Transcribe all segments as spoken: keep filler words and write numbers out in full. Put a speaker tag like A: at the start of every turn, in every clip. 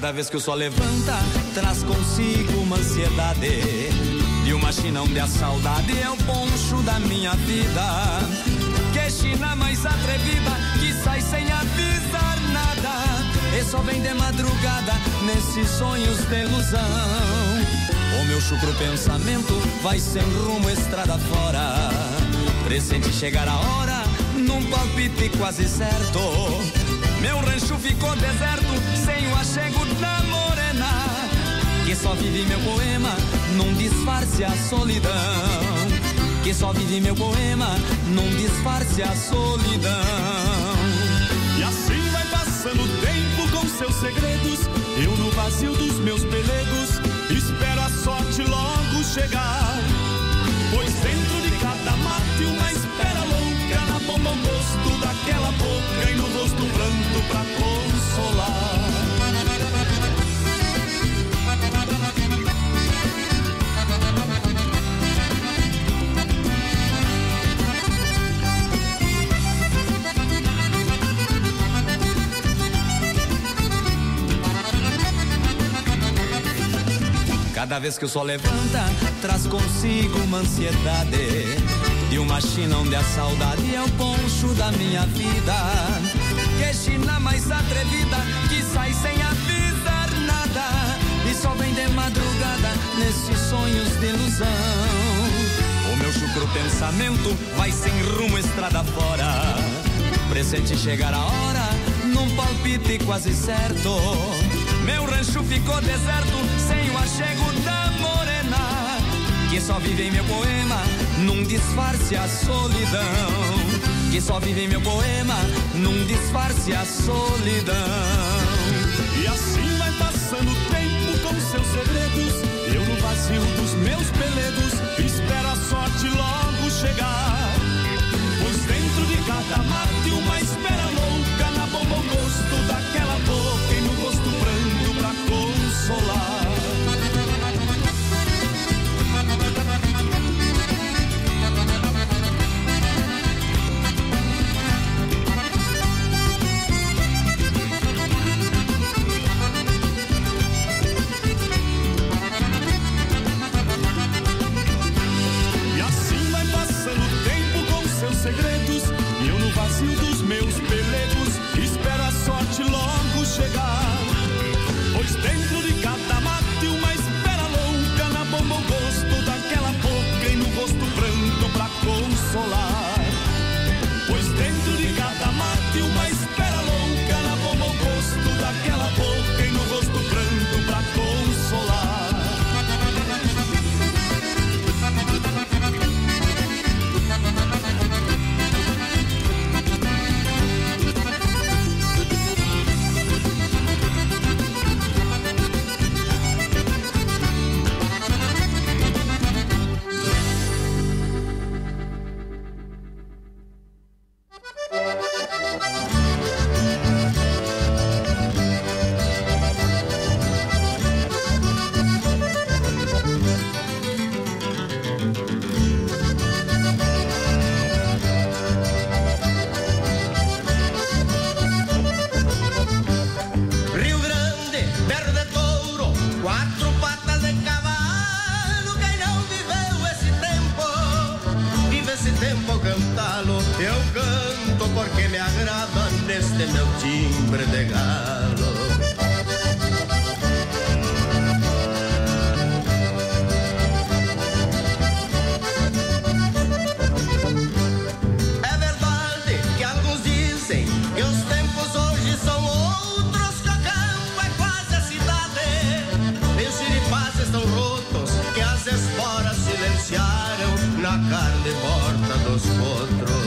A: Cada vez que o sol levanta, traz consigo uma ansiedade. E uma china onde a saudade é o poncho da minha vida. Que china mais atrevida, que sai sem avisar nada. E só vem de madrugada, nesses sonhos de ilusão. O meu chucro pensamento vai sem rumo estrada fora. Pressente chegar a hora, num palpite quase certo. Meu rancho ficou deserto, sem o achego da morena, que só vive meu poema num disfarce a solidão. Que só vive meu poema num disfarce a solidão.
B: E assim vai passando o tempo com seus segredos. Eu no vazio dos meus pelegos espero a sorte logo chegar. Pois dentro de cada mate uma espera louca, na bomba o gosto daquela boca e no rosto um pranto pra consolar.
A: Cada vez que o sol levanta, traz consigo uma ansiedade. E uma china onde a saudade é o poncho da minha vida. Que china mais atrevida, que sai sem avisar nada. E só vem de madrugada, nesses sonhos de ilusão. O meu chucro pensamento vai sem rumo estrada fora. Pressente chegar a hora, num palpite quase certo. Meu rancho ficou deserto, sem o achego da morena, que só vive em meu poema num disfarce a solidão. Que só vive em meu poema num disfarce a solidão.
B: E assim vai passando o tempo com seus segredos. Eu no vazio dos meus pelegos espero a sorte logo chegar. Pois dentro de cada mate uma espera louca, na bomba o gosto daquela boca e no rosto branco pra consolar. E assim vai passando o tempo com seus segredos. E eu no vazio dos meus pelegos espero a sorte logo chegar. Pois dentro de cada mate uma espera louca, na bomba o gosto daquela boca e no rosto branco pra consolar. Pois dentro de cada mate uma espera louca, na bomba o gosto daquela boca e no rosto branco pra consolar.
C: Eu canto porque me agrada neste meu timbre de galo. É verdade que alguns dizem que os tempos hoje são outros, que o campo é quase a cidade. E os chiripás estão rotos, que as esporas silenciaram na carne morta dos potros.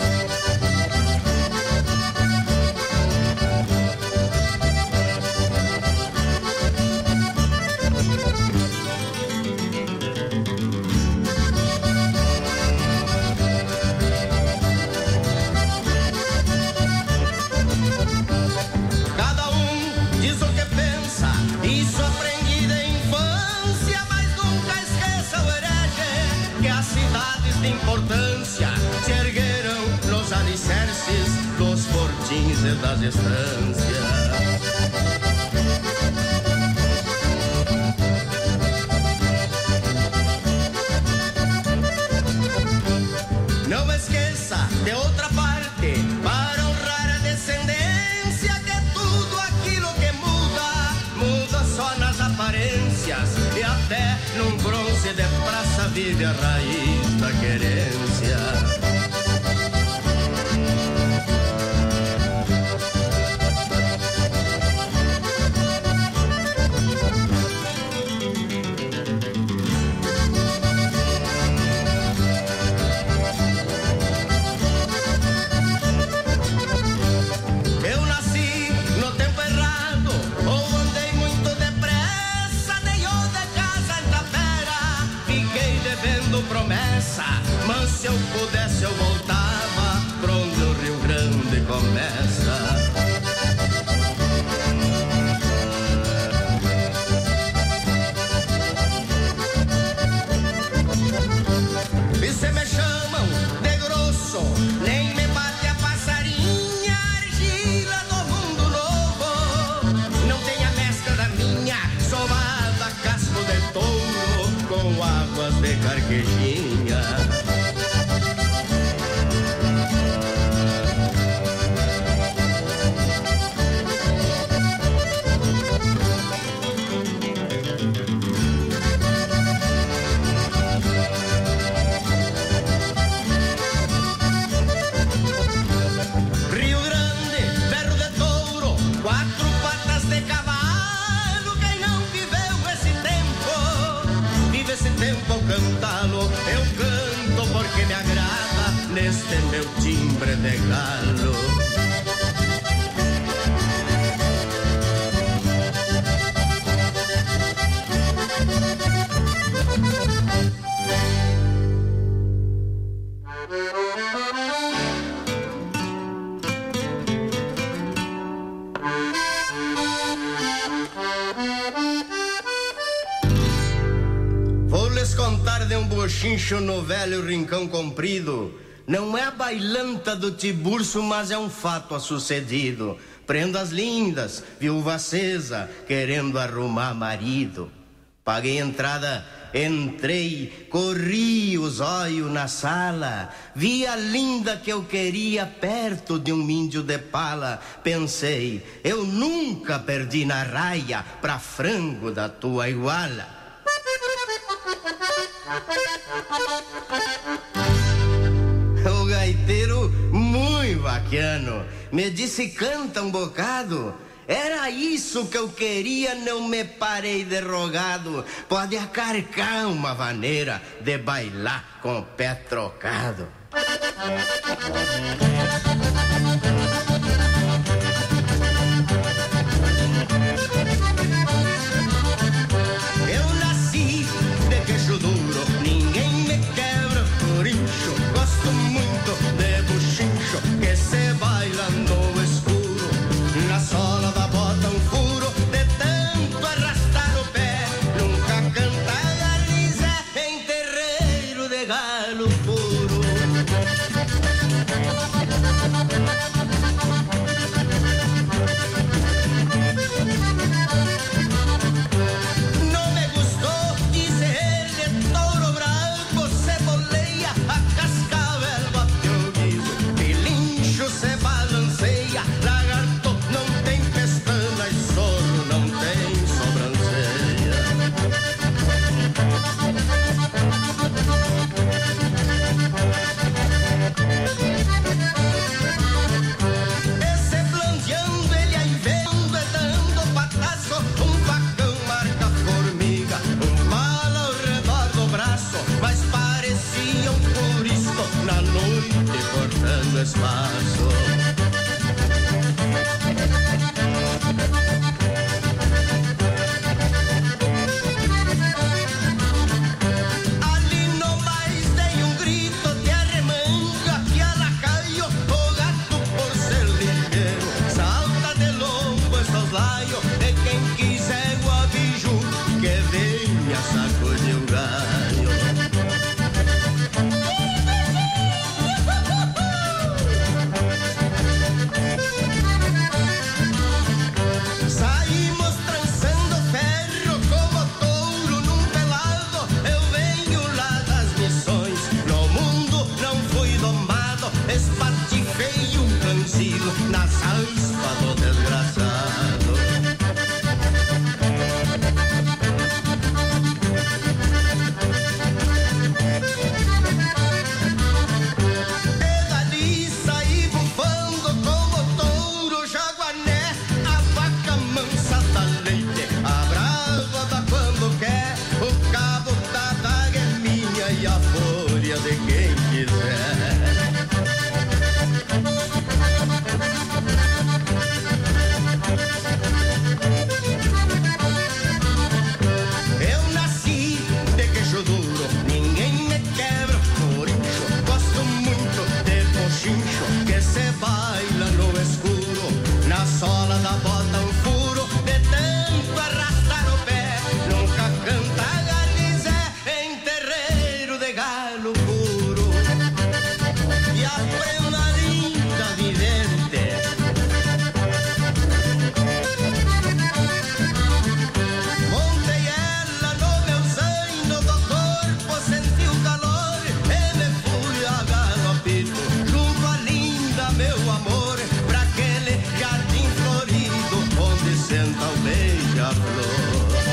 C: Cada um diz o que pensa, isso aprendi da infância, mas nunca esqueça o herege, que as cidades de importância se ergueram nos alicerces dos fortins e das estâncias. num bronze de praça vive a raiz da querência. Promessa, mas se eu pudesse eu voltava pra onde o Rio Grande começa. E se me chamam de grosso, nem me bate a passarinha, argila do mundo novo. Não tem a mescla da minha, sovada casco de touro, com águas de carquejinha. Rio Grande, ferro de touro, quatro patas de cavalo. Quem não viveu esse tempo, vive esse tempo ao cantá-lo. Eu canto porque me agrada neste meu timbre de galo. Contar de um bochincho no velho rincão comprido. Não é a bailanta do Tiburcio, mas é um fato a sucedido. Prendas lindas, viúva acesa, querendo arrumar marido. Paguei entrada, entrei, corri os olhos na sala. Vi a linda que eu queria perto de um índio de pala. Pensei, eu nunca perdi na raia pra frango da tua iguala. O gaiteiro, muito bacano, me disse canta um bocado. Era isso que eu queria, não me parei de rogado. Pode acarcar uma maneira de bailar com o pé trocado. Eu nasci de queixo duro, ninguém me quebra por incho. Gosto muito de buchincho que se baila no escuro. Na sola da bota um furo de tanto arrastar o pé. Nunca canta garniza em terreiro de galo puro. Não me gostou de ser de touro branco, ceboleia, a cascavel bate o guiso, pilincho se balanceia, lagarto não tem pestana e soro não tem sobrancelha. Esse blandeando ele aí vendo, é dando pataço, um facão marca formiga, um bala ao redor do braço, mas parecia um puristo na noite cortando espaço. Ali no mais dei um grito de arremanga e ela caiu, o gato por ser ligeiro salta de lombo estos laios, e quem quiser o aviso que venha sacudir o galho. de quem quiser. Eu nasci de queixo duro, ninguém me quebra por isso. Gosto muito de pochincho que se baila no escuro. Na sola da bota um furo, de tanto arrastar o pé. Nunca canta galizé em terreiro de galo puro. E a prenda linda vivente montei ela no meu zaino do corpo, senti o calor e me fui a galopito junto a linda, meu amor, pra aquele jardim florido onde senta o beija-flor.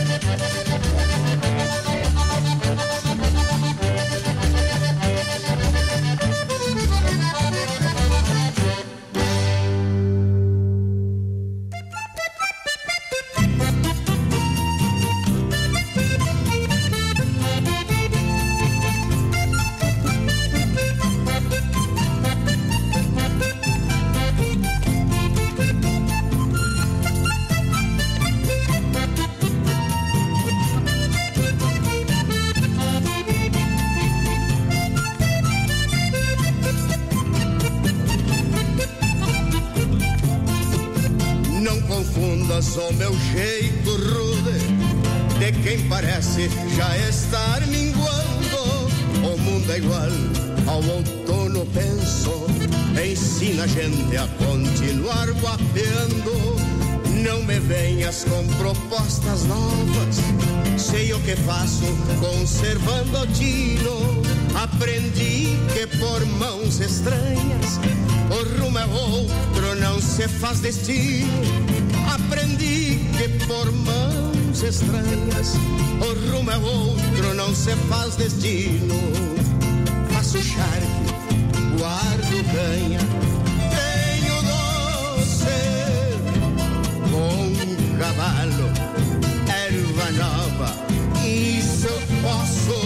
C: Não confundas o meu jeito rude de quem parece já estar minguando. O mundo é igual ao outono, penso, ensina a gente a continuar guapeando. Não me venhas com propostas novas, sei o que faço conservando o tino. Aprendi que por mãos estranhas o rumo é outro, não se faz destino. Aprendi que por mãos estranhas o rumo é outro, não se faz destino. Faço charque, guardo canha, tenho doce, bom cavalo, erva nova, isso eu posso.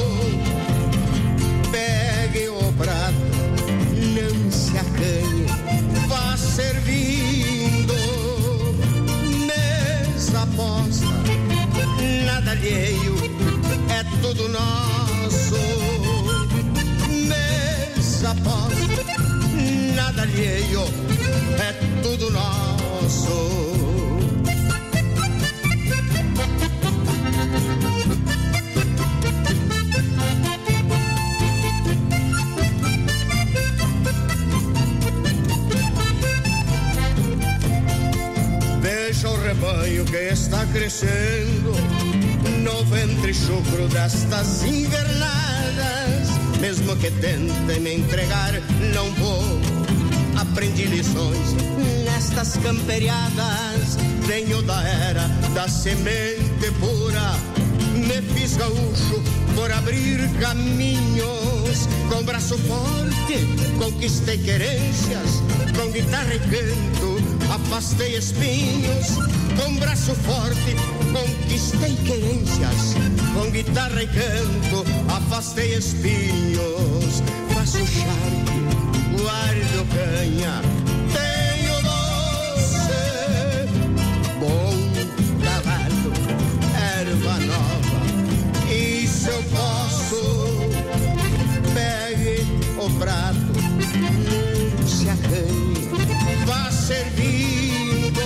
C: Pegue o prato, não se acanhe, vá servindo. Mesa posta, nada alheio, é tudo nosso. Mesa posta, nada alheio, é tudo nosso. Veja o rebanho que está crescendo no ventre chucro destas invernadas. Mesmo que tentem me entregar, não vou. Aprendi lições nestas camperiadas. Venho da era da semente pura. Me fiz gaúcho por abrir caminhos. Com braço forte conquistei querências. Com guitarra e canto afastei espinhos. Com braço forte conquistei querências. Com guitarra e canto afastei espinhos. Faço charque, guardo canha, tenho doce, bom cavalo, erva nova, isso eu posso. Pegue o prato, não se acanhe, vá servindo.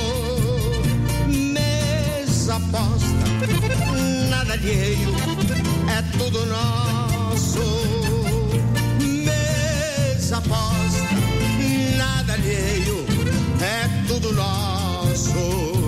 C: Mesa posta, nada alheio, é tudo nosso. Mesa posta, nada alheio, é tudo nosso.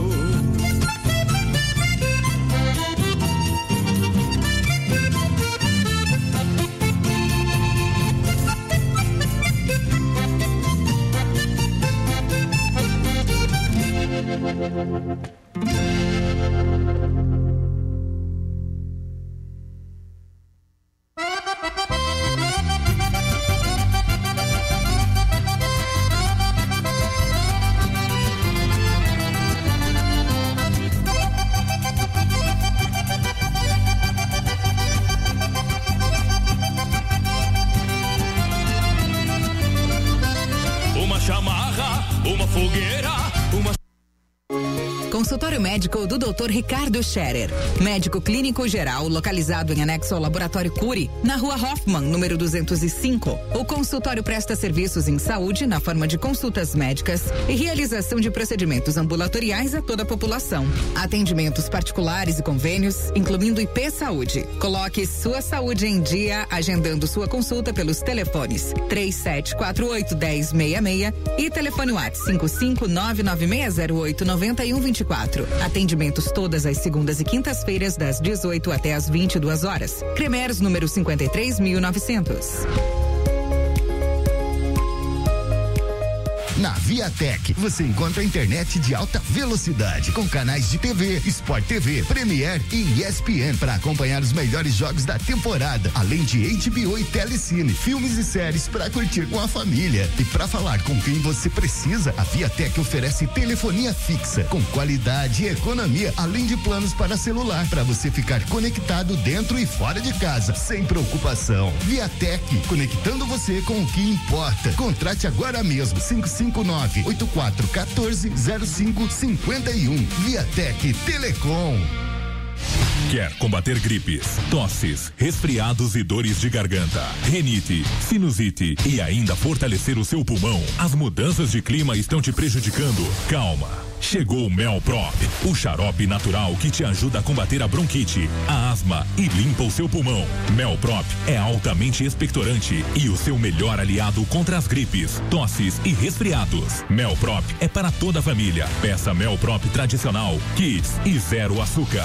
B: fogueira, uma...
D: Consultório médico do doutor Ricardo Scherer. Médico clínico geral, localizado em anexo ao Laboratório Cury, na Rua Hoffman, número duzentos e cinco. O consultório presta serviços em saúde na forma de consultas médicas e realização de procedimentos ambulatoriais a toda a população. Atendimentos particulares e convênios, incluindo I P Saúde. Coloque sua saúde em dia, agendando sua consulta pelos telefones três sete quatro oito, um zero seis seis e telefone WhatsApp cinco cinco nove nove seis zero oito nove um dois quatro. Atendimentos todas as segundas e quintas-feiras, das dezoito até as vinte e duas horas. Cremers, número cinquenta e três mil e novecentos.
E: Na Viatec, você encontra a internet de alta velocidade, com canais de T V, Sport T V, Premiere e E S P N para acompanhar os melhores jogos da temporada, além de H B O e Telecine, filmes e séries para curtir com a família. E para falar com quem você precisa, a Viatec oferece telefonia fixa, com qualidade e economia, além de planos para celular, para você ficar conectado dentro e fora de casa, sem preocupação. Viatec, conectando você com o que importa. Contrate agora mesmo, cinco cinco nove oito quatro um quatro zero cinco cinco um. Viatec Telecom.
F: Quer combater gripes, tosses, resfriados e dores de garganta, rinite, sinusite e ainda fortalecer o seu pulmão? As mudanças de clima estão te prejudicando? Calma. Chegou o Melprop, o xarope natural que te ajuda a combater a bronquite, a asma e limpa o seu pulmão. Melprop é altamente expectorante e o seu melhor aliado contra as gripes, tosses e resfriados. Melprop é para toda a família. Peça Melprop tradicional, Kids e zero açúcar.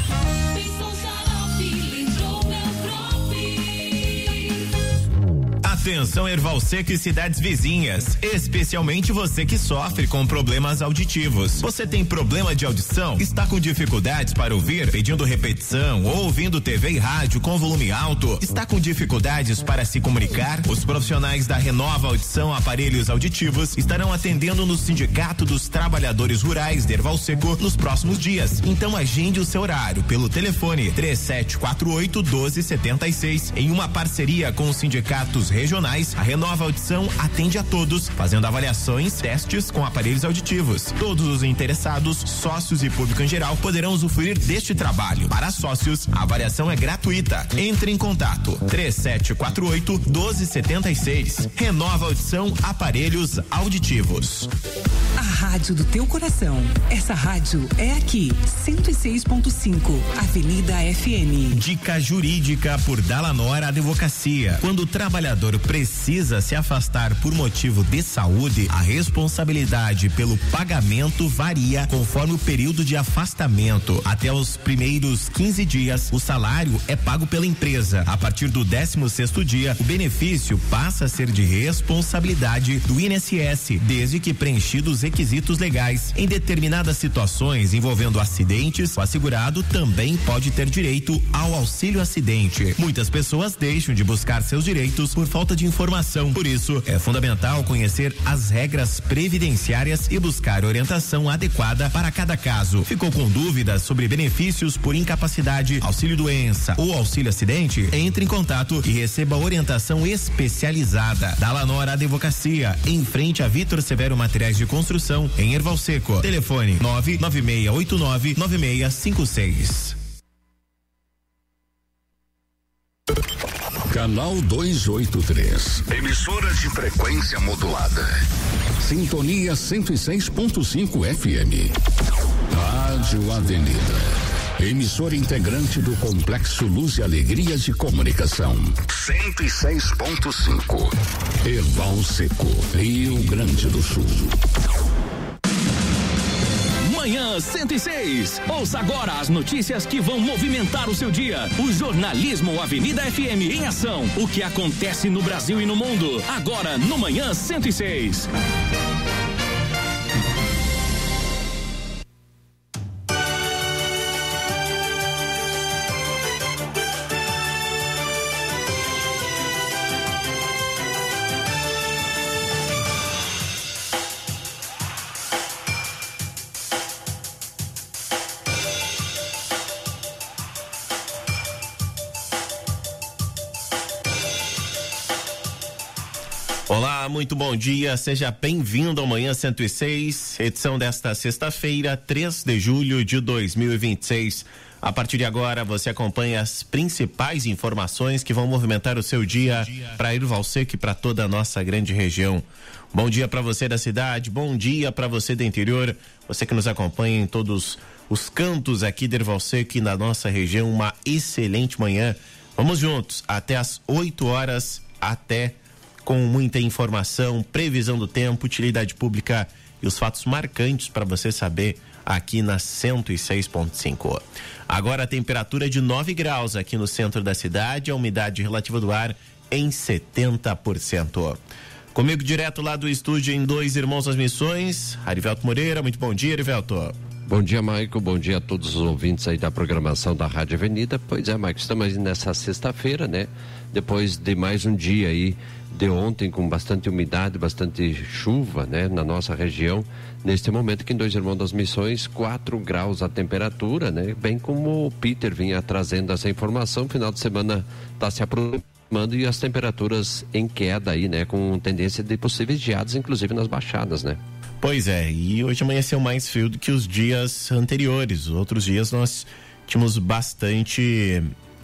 G: Atenção Erval Seco e cidades vizinhas, especialmente você que sofre com problemas auditivos. Você tem problema de audição? Está com dificuldades para ouvir, pedindo repetição ou ouvindo T V e rádio com volume alto? Está com dificuldades para se comunicar? Os profissionais da Renova Audição Aparelhos Auditivos estarão atendendo no Sindicato dos Trabalhadores Rurais de Erval Seco nos próximos dias. Então agende o seu horário pelo telefone três sete quatro oito, um dois sete seis em uma parceria com os sindicatos regionais. A Renova Audição atende a todos, fazendo avaliações, testes com aparelhos auditivos. Todos os interessados, sócios e público em geral poderão usufruir deste trabalho. Para sócios, a avaliação é gratuita. Entre em contato três sete quatro oito, um dois sete seis. Renova Audição Aparelhos Auditivos.
H: A rádio do teu coração. Essa rádio é aqui, cento e seis ponto cinco, Avenida F M.
G: Dica jurídica por Dalanor Advocacia. Quando o trabalhador precisa se afastar por motivo de saúde, a responsabilidade pelo pagamento varia conforme o período de afastamento. Até os primeiros quinze dias, o salário é pago pela empresa. A partir do décimo sexto dia, o benefício passa a ser de responsabilidade do I N S S, desde que preenchidos os requisitos legais. Em determinadas situações envolvendo acidentes, o assegurado também pode ter direito ao auxílio acidente. Muitas pessoas deixam de buscar seus direitos por falta de informação. Por isso, é fundamental conhecer as regras previdenciárias e buscar orientação adequada para cada caso. Ficou com dúvidas sobre benefícios por incapacidade, auxílio doença ou auxílio acidente? Entre em contato e receba orientação especializada. Dalanor Advocacia, em frente a Vitor Severo Materiais de Construção, em Erval Seco. Telefone nove nove seis oito nove, nove seis cinco seis.
I: Canal duzentos e oitenta e três. Emissoras de frequência modulada. Sintonia cento e seis ponto cinco F M. Rádio Avenida. Emissora integrante do Complexo Luz e Alegria de Comunicação. cento e seis ponto cinco. Erval Seco, Rio Grande do Sul.
J: Manhã cento e seis. Ouça agora as notícias que vão movimentar o seu dia. O jornalismo Avenida F M em ação. O que acontece no Brasil e no mundo. Agora no Manhã cento e seis.
G: Olá, muito bom dia, seja bem-vindo ao Manhã cento e seis, edição desta sexta-feira, três de julho de dois mil e vinte e seis. A partir de agora, você acompanha as principais informações que vão movimentar o seu dia para Erval Seco e para toda a nossa grande região. Bom dia para você da cidade, bom dia para você do interior, você que nos acompanha em todos os cantos aqui de Erval Seco e na nossa região, uma excelente manhã. Vamos juntos até às oito horas, até com muita informação, previsão do tempo, utilidade pública e os fatos marcantes para você saber aqui na cento e seis ponto cinco. Agora a temperatura de nove graus aqui no centro da cidade, a umidade relativa do ar em setenta por cento. Comigo direto lá do estúdio em Dois Irmãos das Missões, Arivelto Moreira. Muito bom dia, Arivelto.
K: Bom dia, Maico. Bom dia a todos os ouvintes aí da programação da Rádio Avenida. Pois é, Maico, estamos nessa sexta-feira, né? Depois de mais um dia aí de ontem com bastante umidade, bastante chuva, né? Na nossa região. Neste momento que em Dois Irmãos das Missões, quatro graus a temperatura, né? Bem como o Peter vinha trazendo essa informação, final de semana está se aproximando e as temperaturas em queda aí, né? Com tendência de possíveis geadas, inclusive nas baixadas, né?
G: Pois é, e hoje amanheceu mais frio do que os dias anteriores. Outros dias nós tínhamos bastante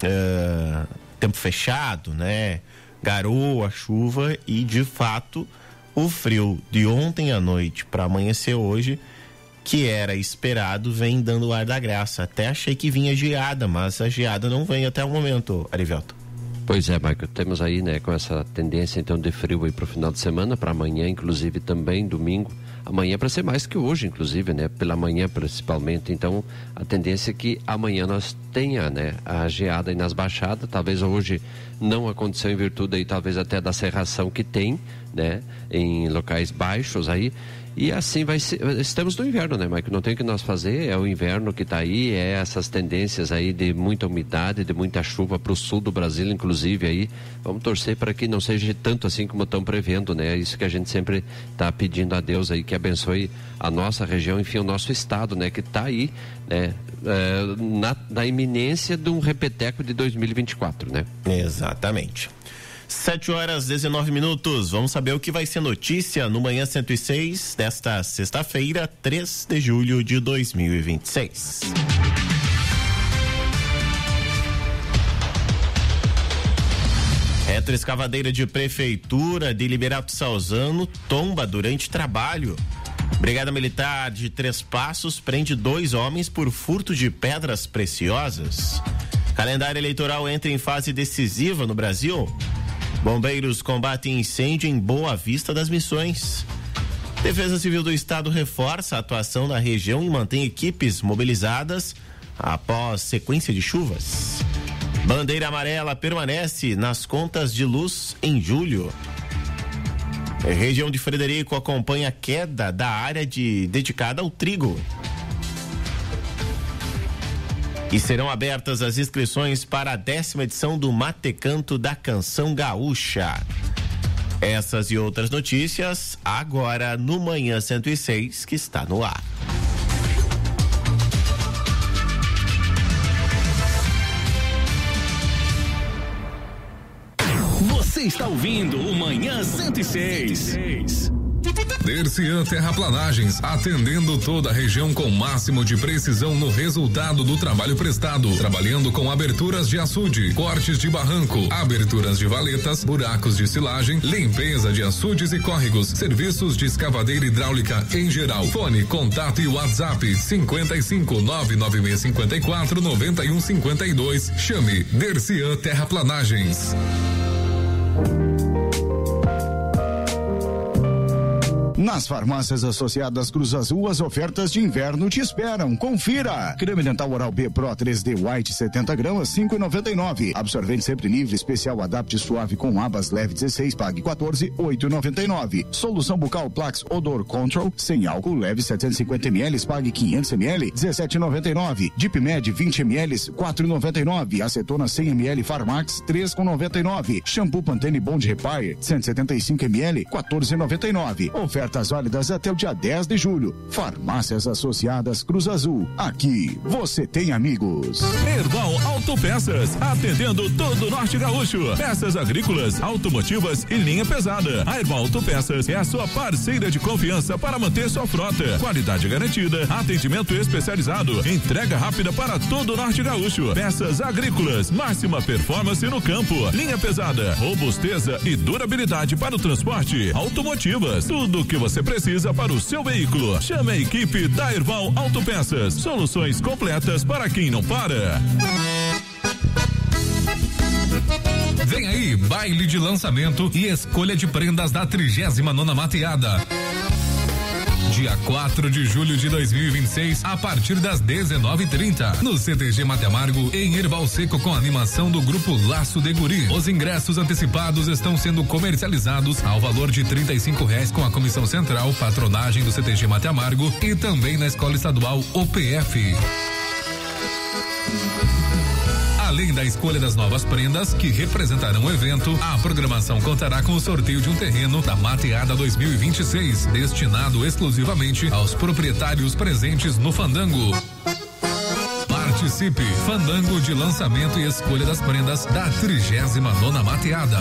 G: uh, tempo fechado, né? Garoa, chuva e, de fato, o frio de ontem à noite para amanhecer hoje, que era esperado, vem dando o ar da graça. Até achei que vinha geada, mas a geada não vem até o momento, Arivelto.
K: Pois é, Marco, temos aí, né, com essa tendência então de frio aí pro final de semana, para amanhã, inclusive também domingo. Amanhã para ser mais que hoje, inclusive, né, pela manhã principalmente. Então, a tendência é que amanhã nós tenha, né, a geada aí nas baixadas. Talvez hoje não aconteceu em virtude aí, talvez até da serração que tem, né, em locais baixos aí. E assim vai ser, estamos no inverno, né, Mike? Não tem o que nós fazer, é o inverno que está aí, é essas tendências aí de muita umidade, de muita chuva para o sul do Brasil, inclusive aí. Vamos torcer para que não seja tanto assim como estão prevendo, né? É isso que a gente sempre está pedindo a Deus aí, que abençoe a nossa região, enfim, o nosso estado, né? Que está aí, né? É, na, na iminência de um repeteco de dois mil e vinte e quatro, né?
G: Exatamente. sete horas, dezenove minutos. Vamos saber o que vai ser notícia no Manhã cento e seis desta sexta-feira, três de julho de dois mil e vinte e seis. Retroescavadeira de Prefeitura de Liberato Salzano tomba durante trabalho. Brigada Militar de Três Passos prende dois homens por furto de pedras preciosas. Calendário eleitoral entra em fase decisiva no Brasil. Bombeiros combatem incêndio em Boa Vista das Missões. Defesa Civil do Estado reforça a atuação na região e mantém equipes mobilizadas após sequência de chuvas. Bandeira amarela permanece nas contas de luz em julho. A região de Frederico acompanha a queda da área de, dedicada ao trigo. E serão abertas as inscrições para a décima edição do Matecanto da Canção Gaúcha. Essas e outras notícias agora no Manhã cento e seis, que está no ar.
J: Você está ouvindo o Manhã cento e seis.
F: Dercian Terraplanagens, atendendo toda a região com máximo de precisão no resultado do trabalho prestado, trabalhando com aberturas de açude, cortes de barranco, aberturas de valetas, buracos de silagem, limpeza de açudes e córregos, serviços de escavadeira hidráulica em geral. Fone, contato e WhatsApp cinquenta e cinco, nove nove seis cinquenta e quatro, noventa e um cinquenta e dois. Chame Dercian Terraplanagens.
L: Nas farmácias associadas Cruz Azul, as ofertas de inverno te esperam. Confira! Creme dental Oral-B Pro três D White setenta gramas, cinco e noventa e nove. Absorvente sempre livre especial Adapt Suave com abas leve dezesseis, pague quatorze, oito e noventa e nove. Solução bucal Plax Odor Control sem álcool leve setecentos e cinquenta mililitros, pague quinhentos mililitros, dezessete e noventa e nove. Deep Med vinte mililitros, quatro e noventa e nove. Acetona cem mililitros Farmax três e noventa e nove. Shampoo Pantene Bond Repair cento e setenta e cinco mililitros, quatorze e noventa e nove. Oferta Ofertas válidas até o dia dez de julho. Farmácias Associadas Cruz Azul. Aqui você tem amigos.
F: Erval Autopeças, atendendo todo o Norte Gaúcho. Peças agrícolas, automotivas e linha pesada. A Erval Autopeças é a sua parceira de confiança para manter sua frota. Qualidade garantida, atendimento especializado, entrega rápida para todo o Norte Gaúcho. Peças agrícolas, máxima performance no campo. Linha pesada, robusteza e durabilidade para o transporte. Automotivas, tudo o que você precisa para o seu veículo. Chame a equipe da Erval Autopeças. Soluções completas para quem não para.
M: Vem aí, baile de lançamento e escolha de prendas da trigésima nona Mateada. Dia quatro de julho de dois mil e vinte e seis, a partir das dezenove e trinta, no C T G Mate Amargo, em Erval Seco, com a animação do grupo Laço de Guri. Os ingressos antecipados estão sendo comercializados ao valor de trinta e cinco reais com a comissão central, patronagem do C T G Mate Amargo e também na Escola Estadual O P F. Além da escolha das novas prendas que representarão o evento, a programação contará com o sorteio de um terreno da Mateada dois mil e vinte e seis, destinado exclusivamente aos proprietários presentes no Fandango. Participe! Fandango de lançamento e escolha das prendas da trigésima nona Mateada.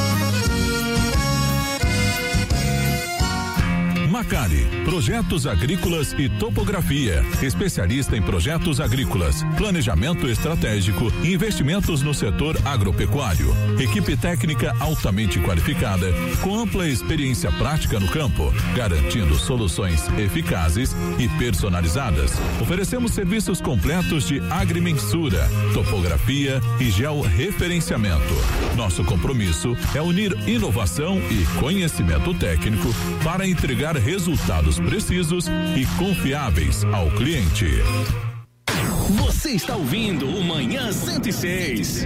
F: Macari, projetos agrícolas e topografia, especialista em projetos agrícolas, planejamento estratégico e investimentos no setor agropecuário. Equipe técnica altamente qualificada, com ampla experiência prática no campo, garantindo soluções eficazes e personalizadas. Oferecemos serviços completos de agrimensura, topografia e georreferenciamento. Nosso compromisso é unir inovação e conhecimento técnico para entregar resultados precisos e confiáveis ao cliente.
J: Você está ouvindo o Manhã cento e seis.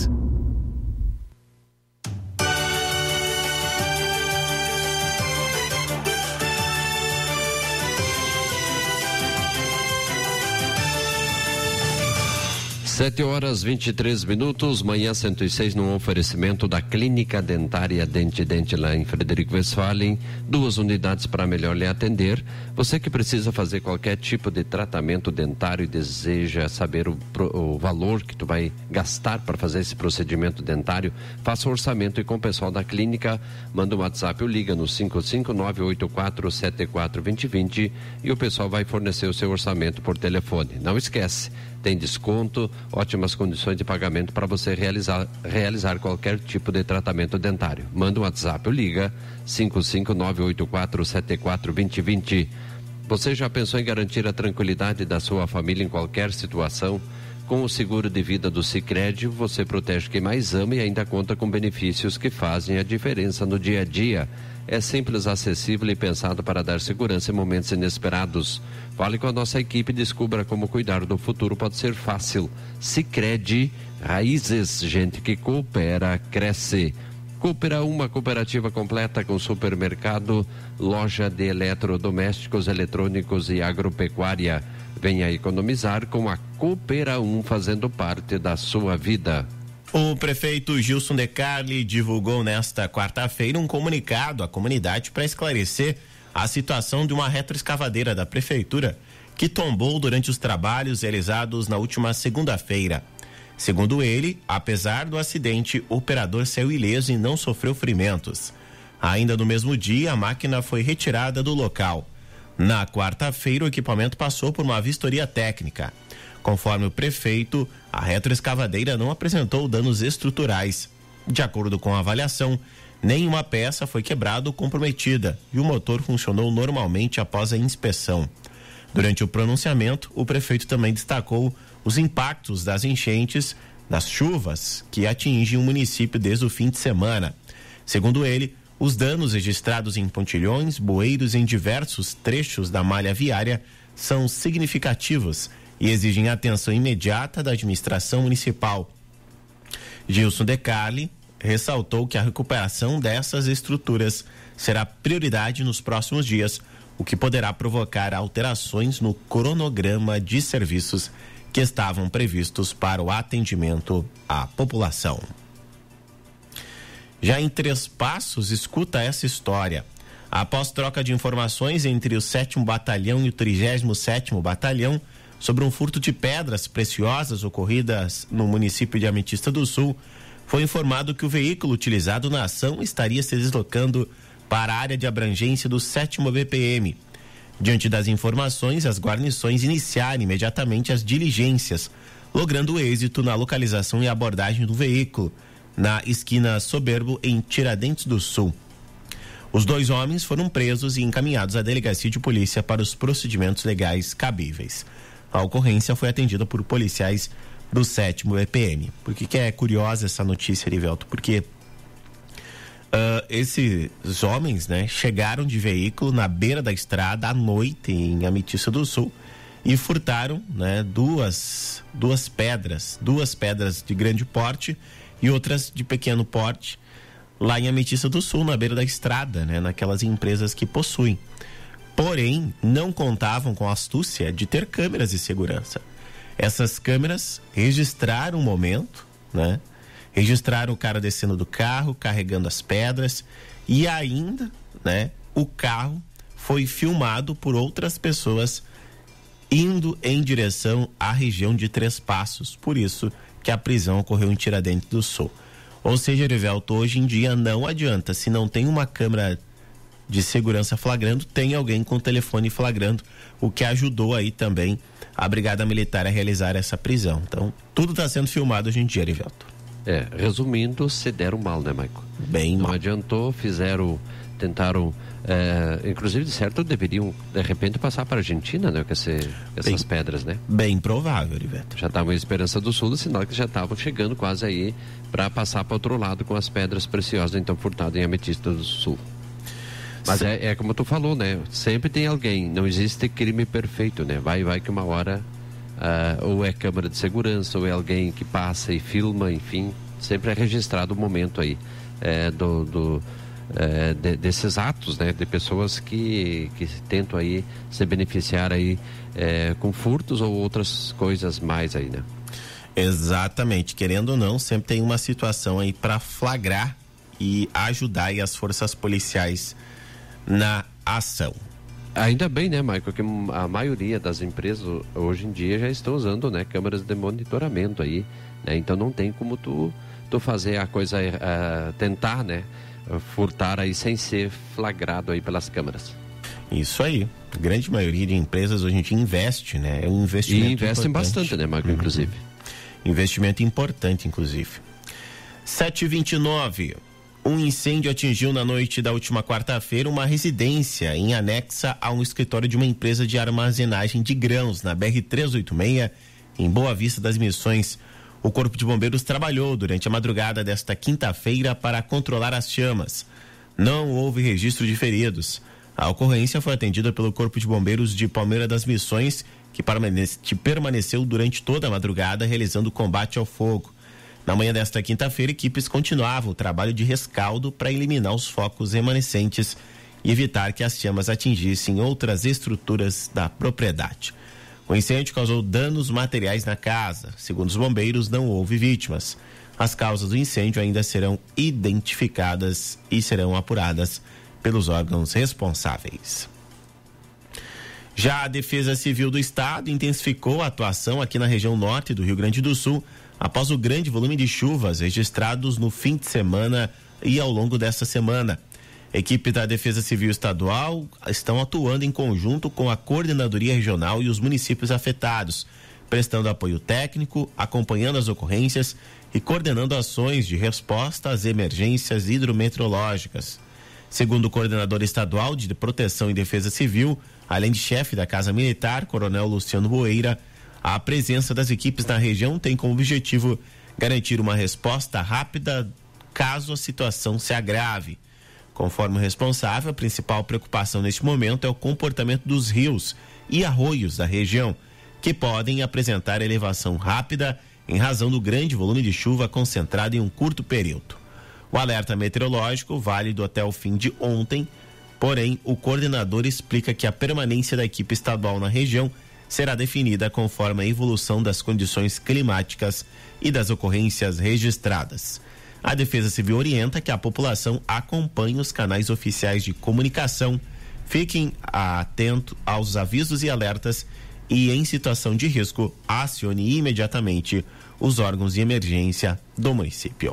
K: Sete horas vinte e três minutos, manhã cento e seis, num oferecimento da Clínica Dentária Dente Dente lá em Frederico Westphalen, duas unidades para melhor lhe atender. Você que precisa fazer qualquer tipo de tratamento dentário e deseja saber o, o valor que tu vai gastar para fazer esse procedimento dentário, faça um orçamento e com o pessoal da clínica, manda um WhatsApp ou liga no cinco cinco nove oito quatro sete quatro dois zero dois zero e o pessoal vai fornecer o seu orçamento por telefone. Não esquece, tem desconto, ótimas condições de pagamento para você realizar, realizar qualquer tipo de tratamento dentário. Manda um WhatsApp ou liga cinco cinco nove oito quatro sete quatro dois zero dois zero. Você já pensou em garantir a tranquilidade da sua família em qualquer situação? Com o seguro de vida do Sicredi, você protege quem mais ama e ainda conta com benefícios que fazem a diferença no dia a dia. É simples, acessível e pensado para dar segurança em momentos inesperados. Fale com a nossa equipe e descubra como cuidar do futuro pode ser fácil. Sicredi, raízes, gente que coopera, cresce. Coopera, uma cooperativa completa com supermercado, loja de eletrodomésticos, eletrônicos e agropecuária. Venha economizar com a Coopera um, fazendo parte da sua vida.
G: O prefeito Gilson De Carli divulgou nesta quarta-feira um comunicado à comunidade para esclarecer a situação de uma retroescavadeira da prefeitura que tombou durante os trabalhos realizados na última segunda-feira. Segundo ele, apesar do acidente, o operador saiu ileso e não sofreu ferimentos. Ainda no mesmo dia, a máquina foi retirada do local. Na quarta-feira, o equipamento passou por uma vistoria técnica. Conforme o prefeito, a retroescavadeira não apresentou danos estruturais. De acordo com a avaliação, nenhuma peça foi quebrada ou comprometida e o motor funcionou normalmente após a inspeção. Durante o pronunciamento, o prefeito também destacou os impactos das enchentes, das chuvas que atingem o município desde o fim de semana. Segundo ele, os danos registrados em pontilhões, bueiros em diversos trechos da malha viária são significativos e exigem atenção imediata da administração municipal. Gilson De Carli ressaltou que a recuperação dessas estruturas será prioridade nos próximos dias, o que poderá provocar alterações no cronograma de serviços que estavam previstos para o atendimento à população. Já em Três Passos, escuta essa história. Após troca de informações entre o sétimo Batalhão e o trigésimo sétimo Batalhão sobre um furto de pedras preciosas ocorridas no município de Ametista do Sul, foi informado que o veículo utilizado na ação estaria se deslocando para a área de abrangência do sétimo B P M. Diante das informações, as guarnições iniciaram imediatamente as diligências, logrando êxito na localização e abordagem do veículo, na esquina Soberbo, em Tiradentes do Sul. Os dois homens foram presos e encaminhados à delegacia de polícia para os procedimentos legais cabíveis. A ocorrência foi atendida por policiais do sétimo B P M. Por que que é curiosa essa notícia, Erivelto? Porque uh, esses homens, né, chegaram de veículo na beira da estrada à noite em Ametista do Sul e furtaram, né, duas, duas pedras, duas pedras de grande porte e outras de pequeno porte lá em Ametista do Sul, na beira da estrada, né, naquelas empresas que possuem. Porém, não contavam com a astúcia de ter câmeras de segurança. Essas câmeras registraram o momento, né? Registraram o cara descendo do carro, carregando as pedras, e ainda, né, o carro foi filmado por outras pessoas indo em direção à região de Três Passos. Por isso que a prisão ocorreu em Tiradentes do Sul. Ou seja, Erivelto, hoje em dia não adianta, se não tem uma câmera de segurança flagrando, tem alguém com o telefone flagrando, o que ajudou aí também a Brigada Militar a realizar essa prisão. Então, tudo está sendo filmado hoje em dia, Erivelto.
K: É, resumindo, se deram mal, né, Maico?
G: Bem
K: Não
G: mal.
K: adiantou, fizeram, tentaram, é, inclusive de certo deveriam, de repente, passar para a Argentina, né, com esse, essas bem, pedras, né?
G: Bem provável, Erivelto.
K: Já estavam em Esperança do Sul, sinal que já estavam chegando quase aí para passar para outro lado com as pedras preciosas, então furtadas em Ametista do Sul. Mas é, é como tu falou, né? Sempre tem alguém, não existe crime perfeito, né? Vai, vai que uma hora, uh, ou é câmera de segurança, ou é alguém que passa e filma, enfim, sempre é registrado o momento aí é, do, do, é, de, desses atos, né? De pessoas que, que tentam aí se beneficiar aí é, com furtos ou outras coisas mais aí, né?
G: Exatamente, querendo ou não, sempre tem uma situação aí para flagrar e ajudar aí as forças policiais na ação.
K: Ainda bem, né, Michael, que a maioria das empresas hoje em dia já estão usando, né, câmeras de monitoramento aí, né, então não tem como tu, tu fazer a coisa, uh, tentar, né, furtar aí sem ser flagrado aí pelas câmeras.
G: Isso aí, a grande maioria de empresas hoje em dia investe, né, é um investimento
K: e investem
G: importante.
K: Bastante, né, Michael, uhum. Inclusive.
G: Investimento importante, inclusive. sete e vinte e nove. Um incêndio atingiu na noite da última quarta-feira uma residência em anexa a um escritório de uma empresa de armazenagem de grãos na B R trezentos e oitenta e seis, em Boa Vista das Missões. O Corpo de Bombeiros trabalhou durante a madrugada desta quinta-feira para controlar as chamas. Não houve registro de feridos. A ocorrência foi atendida pelo Corpo de Bombeiros de Palmeira das Missões, que permaneceu durante toda a madrugada realizando combate ao fogo. Na manhã desta quinta-feira, equipes continuavam o trabalho de rescaldo para eliminar os focos remanescentes e evitar que as chamas atingissem outras estruturas da propriedade. O incêndio causou danos materiais na casa. Segundo os bombeiros, não houve vítimas. As causas do incêndio ainda serão identificadas e serão apuradas pelos órgãos responsáveis. Já a Defesa Civil do Estado intensificou a atuação aqui na região norte do Rio Grande do Sul após o grande volume de chuvas registrados no fim de semana e ao longo desta semana. Equipe da Defesa Civil Estadual estão atuando em conjunto com a Coordenadoria Regional e os municípios afetados, prestando apoio técnico, acompanhando as ocorrências e coordenando ações de resposta às emergências hidrometeorológicas. Segundo o coordenador estadual de Proteção e Defesa Civil, além de chefe da Casa Militar, Coronel Luciano Boeira, a presença das equipes na região tem como objetivo garantir uma resposta rápida caso a situação se agrave. Conforme o responsável, a principal preocupação neste momento é o comportamento dos rios e arroios da região, que podem apresentar elevação rápida em razão do grande volume de chuva concentrado em um curto período. O alerta meteorológico, válido até o fim de ontem, porém, o coordenador explica que a permanência da equipe estadual na região será definida conforme a evolução das condições climáticas e das ocorrências registradas. A Defesa Civil orienta que a população acompanhe os canais oficiais de comunicação, fiquem atentos aos avisos e alertas e, em situação de risco, acione imediatamente os órgãos de emergência do município.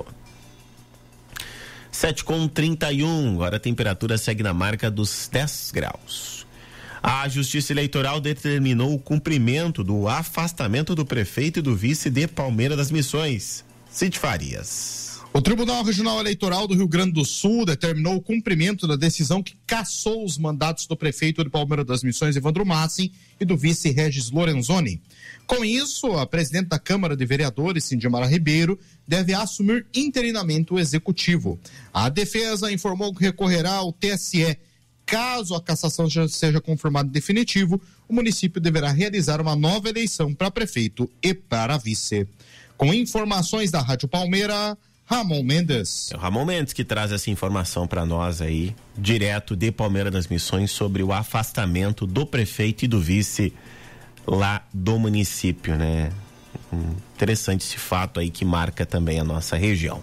G: sete com trinta e um, agora a temperatura segue na marca dos dez graus. A Justiça Eleitoral determinou o cumprimento do afastamento do prefeito e do vice de Palmeira das Missões. Cid Farias.
N: O Tribunal Regional Eleitoral do Rio Grande do Sul determinou o cumprimento da decisão que cassou os mandatos do prefeito de Palmeira das Missões, Evandro Massin, e do vice Regis Lorenzoni. Com isso, a presidente da Câmara de Vereadores, Cindimara Ribeiro, deve assumir interinamente o executivo. A defesa informou que recorrerá ao T S E. Caso a cassação já seja confirmada em definitivo, o município deverá realizar uma nova eleição para prefeito e para vice. Com informações da Rádio Palmeira, Ramon Mendes.
G: É o Ramon Mendes que traz essa informação para nós aí, direto de Palmeira das Missões, sobre o afastamento do prefeito e do vice lá do município, né? Interessante esse fato aí que marca também a nossa região.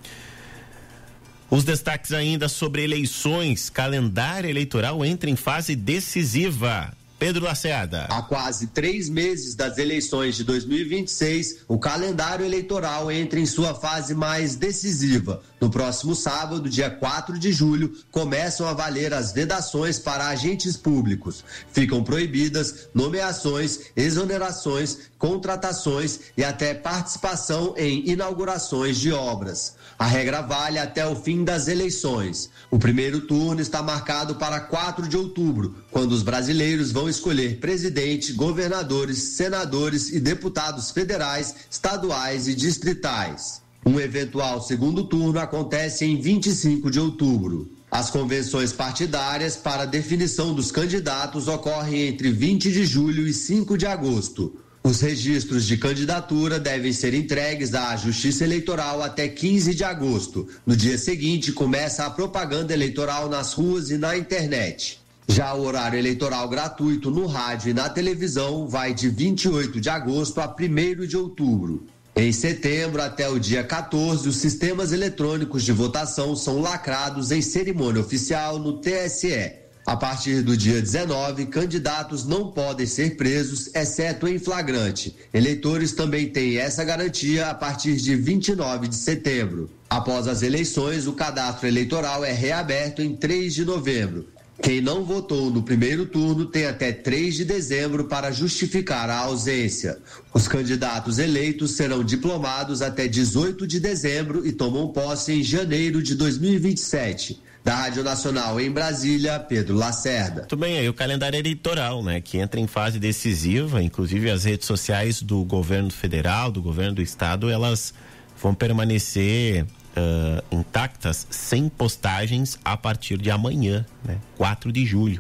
G: Os destaques ainda sobre eleições, calendário eleitoral entra em fase decisiva. Pedro Lacerda.
O: Há quase três meses das eleições de dois mil e vinte e seis, o calendário eleitoral entra em sua fase mais decisiva. No próximo sábado, dia quatro de julho, começam a valer as vedações para agentes públicos. Ficam proibidas nomeações, exonerações, contratações e até participação em inaugurações de obras. A regra vale até o fim das eleições. O primeiro turno está marcado para quatro de outubro, quando os brasileiros vão escolher presidente, governadores, senadores e deputados federais, estaduais e distritais. Um eventual segundo turno acontece em vinte e cinco de outubro. As convenções partidárias para definição dos candidatos ocorrem entre vinte de julho e cinco de agosto. Os registros de candidatura devem ser entregues à Justiça Eleitoral até quinze de agosto. No dia seguinte, começa a propaganda eleitoral nas ruas e na internet. Já o horário eleitoral gratuito no rádio e na televisão vai de vinte e oito de agosto a primeiro de outubro. Em setembro até o dia quatorze, os sistemas eletrônicos de votação são lacrados em cerimônia oficial no T S E. A partir do dia dezenove, candidatos não podem ser presos, exceto em flagrante. Eleitores também têm essa garantia a partir de vinte e nove de setembro. Após as eleições, o cadastro eleitoral é reaberto em três de novembro. Quem não votou no primeiro turno tem até três de dezembro para justificar a ausência. Os candidatos eleitos serão diplomados até dezoito de dezembro e tomam posse em janeiro de dois mil e vinte e sete. Da Rádio Nacional em Brasília, Pedro Lacerda.
G: Muito bem, aí o calendário eleitoral, né, que entra em fase decisiva, inclusive as redes sociais do governo federal, do governo do estado, elas vão permanecer uh, intactas, sem postagens a partir de amanhã, né, quatro de julho.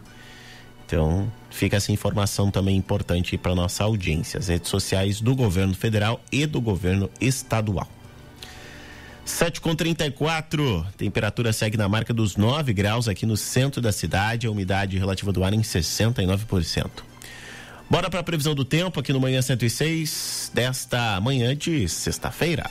G: Então, fica essa informação também importante para nossa audiência, as redes sociais do governo federal e do governo estadual. sete com trinta e quatro, temperatura segue na marca dos nove graus aqui no centro da cidade, a umidade relativa do ar em sessenta e nove por cento. Bora para a previsão do tempo aqui no Manhã cento e seis, desta manhã de sexta-feira.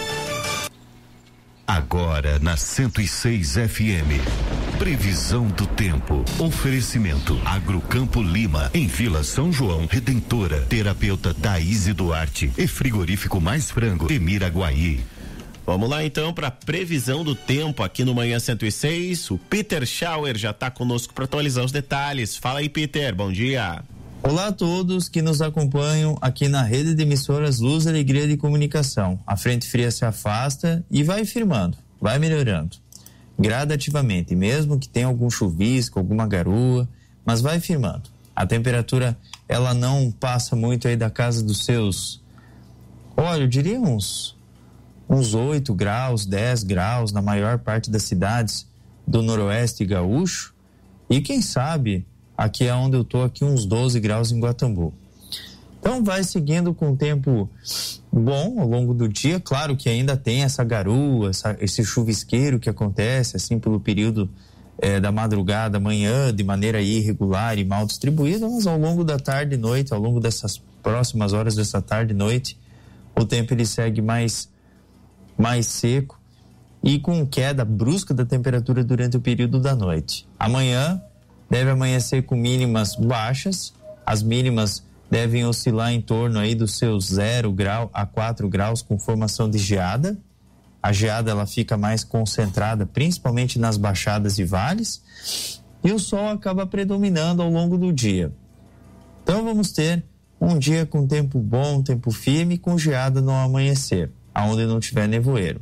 E: Agora na cento e seis F M. Previsão do tempo. Oferecimento Agrocampo Lima, em Vila São João, Redentora, terapeuta Thaís Duarte e frigorífico Mais Frango, Temiraguaí.
G: Vamos lá então para a previsão do tempo aqui no Manhã cento e seis. O Peter Schauer já está conosco para atualizar os detalhes. Fala aí, Peter, bom dia.
P: Olá a todos que nos acompanham aqui na rede de emissoras Luz, Alegria de Comunicação. A frente fria se afasta e vai firmando, vai melhorando gradativamente, mesmo que tenha algum chuvisco, alguma garoa, mas vai firmando. A temperatura, ela não passa muito aí da casa dos seus, olha, eu diria uns uns oito graus, dez graus na maior parte das cidades do noroeste gaúcho, e quem sabe aqui é onde eu tô, aqui uns doze graus em Guatambu. Então vai seguindo com tempo bom ao longo do dia, claro que ainda tem essa garoa, essa, esse chuvisqueiro que acontece assim pelo período é, da madrugada, manhã, de maneira irregular e mal distribuída, mas ao longo da tarde e noite, ao longo dessas próximas horas dessa tarde e noite, o tempo ele segue mais mais seco e com queda brusca da temperatura durante o período da noite. Amanhã deve amanhecer com mínimas baixas, as mínimas devem oscilar em torno aí dos seus zero grau a quatro graus com formação de geada. A geada ela fica mais concentrada principalmente nas baixadas e vales e o sol acaba predominando ao longo do dia. Então vamos ter um dia com tempo bom, tempo firme, com geada no amanhecer, aonde não tiver nevoeiro.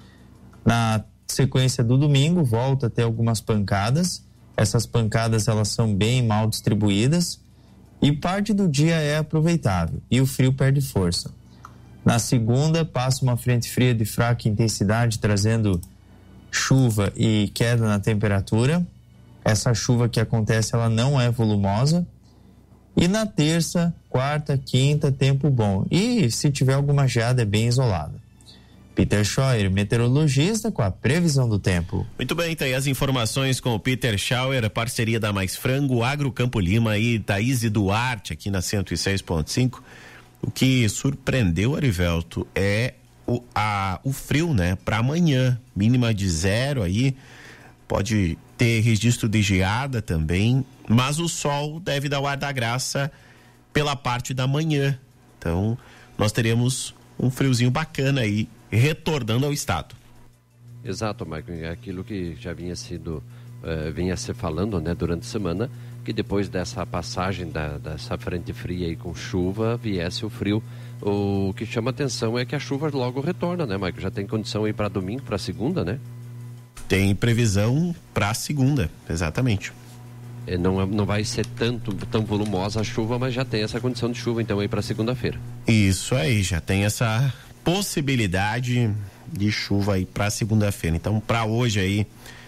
P: Na sequência do domingo, volta a ter algumas pancadas. Essas pancadas elas são bem mal distribuídas e parte do dia é aproveitável e o frio perde força. Na segunda, passa uma frente fria de fraca intensidade, trazendo chuva e queda na temperatura. Essa chuva que acontece, ela não é volumosa. E na terça, quarta, quinta, tempo bom. E se tiver alguma geada, é bem isolada. Peter Schauer, meteorologista, com a previsão do tempo.
G: Muito bem, tá aí as informações com o Peter Schauer, parceria da Mais Frango, Agro Campo Lima e Thaís Duarte aqui na cento e seis ponto cinco. O que surpreendeu, Arivelto, é o, a, o frio, né? Para amanhã, mínima de zero aí, pode ter registro de geada também, mas o sol deve dar o ar da graça pela parte da manhã. Então, nós teremos um friozinho bacana aí, retornando ao estado.
K: Exato, Michael, é aquilo que já vinha sido, uh, vinha se falando, né, durante a semana, que depois dessa passagem da, dessa frente fria aí com chuva, viesse o frio. O que chama atenção é que a chuva logo retorna, né, Michael? Já tem condição aí para domingo, para segunda, né?
G: Tem previsão para segunda, exatamente.
K: É, não, não vai ser tanto, tão volumosa a chuva, mas já tem essa condição de chuva, então, aí para segunda-feira.
G: Isso aí, já tem essa possibilidade de chuva aí para segunda-feira. Então, para hoje aí,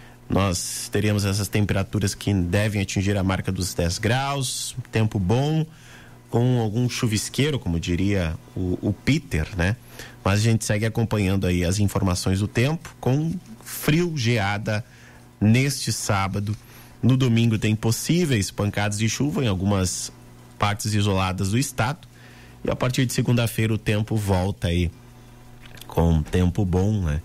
G: nós teríamos essas temperaturas que devem atingir a marca dos dez graus, tempo bom, com algum chuvisqueiro, como diria o, o Peter, né? Mas a gente segue acompanhando aí as informações do tempo, com frio, geada neste sábado. No domingo tem possíveis pancadas de chuva em algumas partes isoladas do estado. E a partir de segunda-feira o tempo volta aí com tempo bom, né?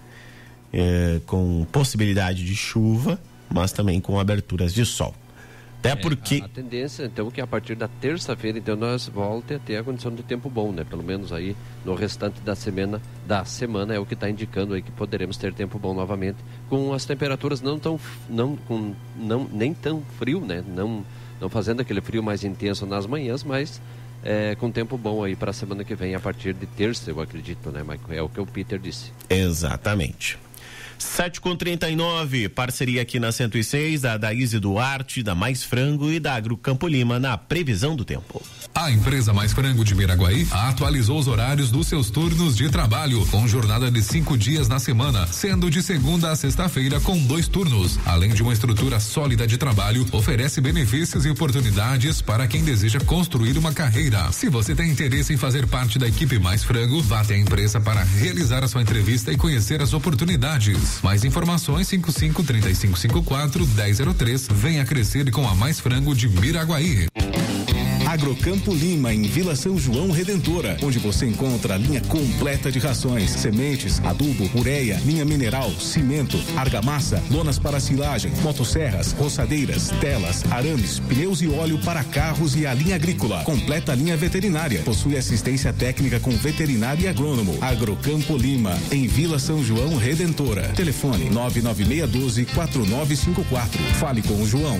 G: É, com possibilidade de chuva, mas também com aberturas de sol. Até é, porque...
K: A, a tendência, então, que a partir da terça-feira, então, nós voltemos a ter a condição de tempo bom, né? Pelo menos aí, no restante da semana, da semana é o que está indicando aí que poderemos ter tempo bom novamente, com as temperaturas não tão, não, com, não, nem tão frio, né? Não, não fazendo aquele frio mais intenso nas manhãs, mas é, com tempo bom aí para a semana que vem, a partir de terça, eu acredito, né, Michael? É o que o Peter disse.
G: Exatamente. sete com trinta e nove, parceria aqui na cento e seis, da Daíse Duarte, da Mais Frango e da Agro Campo Lima, na previsão do tempo.
M: A empresa Mais Frango de Miraguaí atualizou os horários dos seus turnos de trabalho, com jornada de cinco dias na semana, sendo de segunda a sexta-feira com dois turnos. Além de uma estrutura sólida de trabalho, oferece benefícios e oportunidades para quem deseja construir uma carreira. Se você tem interesse em fazer parte da equipe Mais Frango, vá até a empresa para realizar a sua entrevista e conhecer as oportunidades. Mais informações cinco cinco, três cinco cinco quatro, um zero zero três. Venha crescer com a Mais Frango de Miraguaí.
Q: Agrocampo Lima, em Vila São João Redentora, onde você encontra a linha completa de rações, sementes, adubo, ureia, linha mineral, cimento, argamassa, lonas para silagem, motosserras, roçadeiras, telas, arames, pneus e óleo para carros e a linha agrícola. Completa a linha veterinária. Possui assistência técnica com veterinário e agrônomo. Agrocampo Lima, em Vila São João Redentora. Telefone nove nove seis um dois, quatro nove cinco quatro. Fale com o João.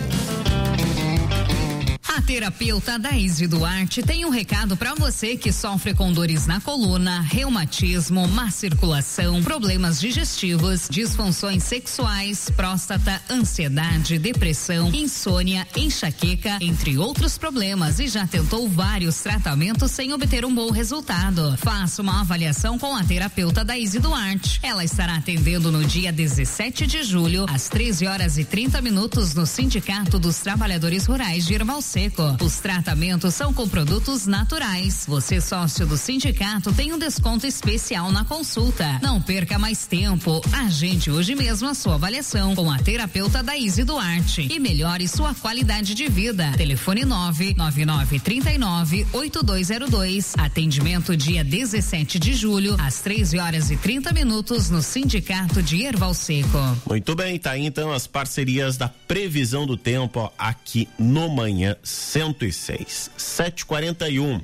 D: A terapeuta Daíse Duarte tem um recado para você que sofre com dores na coluna, reumatismo, má circulação, problemas digestivos, disfunções sexuais, próstata, ansiedade, depressão, insônia, enxaqueca, entre outros problemas, e já tentou vários tratamentos sem obter um bom resultado. Faça uma avaliação com a terapeuta Daíse Duarte. Ela estará atendendo no dia dezessete de julho, às treze horas e trinta minutos, no Sindicato dos Trabalhadores Rurais de Irmãos. Seco. Os tratamentos são com produtos naturais. Você, sócio do sindicato, tem um desconto especial na consulta. Não perca mais tempo. Agende hoje mesmo a sua avaliação com a terapeuta Daíse Duarte e melhore sua qualidade de vida. Telefone nove nove nove três nove oito dois zero dois. Atendimento dia dezessete de julho, às treze horas e trinta minutos, no Sindicato de Erval Seco.
G: Muito bem, tá aí então as parcerias da previsão do tempo, ó, aqui no Manhã cento e seis. sete e quarenta e um.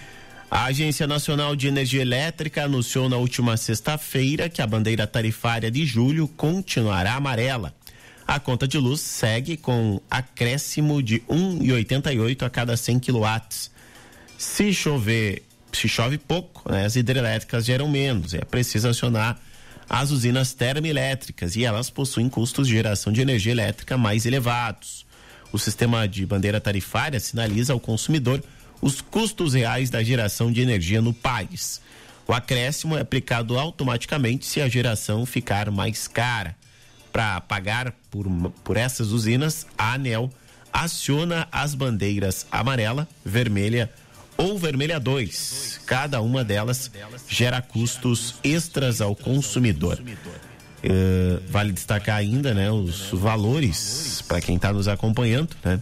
G: A Agência Nacional de Energia Elétrica anunciou na última sexta-feira que a bandeira tarifária de julho continuará amarela. A conta de luz segue com acréscimo de um real e oitenta e oito centavos a cada cem quilowatts. Se chover, se chove pouco, né, as hidrelétricas geram menos. É preciso acionar as usinas termoelétricas e elas possuem custos de geração de energia elétrica mais elevados. O sistema de bandeira tarifária sinaliza ao consumidor os custos reais da geração de energia no país. O acréscimo é aplicado automaticamente se a geração ficar mais cara. Para pagar por, por essas usinas, a ANEEL aciona as bandeiras amarela, vermelha ou vermelha dois. Cada uma delas gera custos extras ao consumidor. Uh, vale destacar ainda, né, os valores para quem está nos acompanhando, né?